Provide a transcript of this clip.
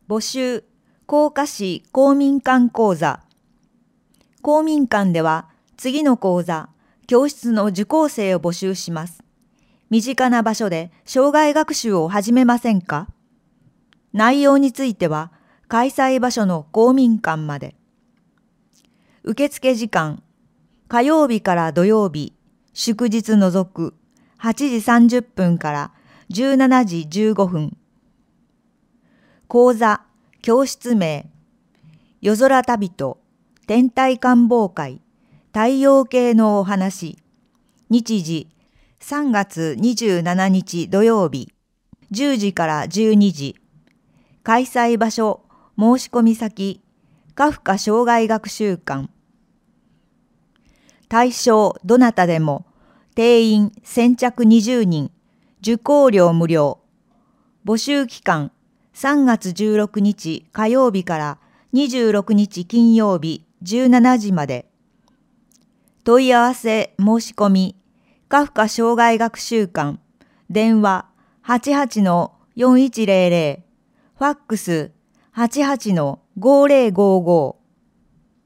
募集、甲賀市公民館講座。公民館では次の講座、教室の受講生を募集します。身近な場所で生涯学習を始めませんか？内容については、開催場所の公民館まで。受付時間、火曜日から土曜日、祝日除く、8時30分から17時15分。講座、教室名、夜空旅人、天体観望会、太陽系のお話。日時、3月27日土曜日、10時から12時。開催場所、申し込み先、カフカ生涯学習館。対象どなたでも、定員先着20人、受講料無料。募集期間、3月16日火曜日から26日金曜日17時まで。問い合わせ申し込み、カフカ生涯学習館、電話 88-4100、ファックス 88-5055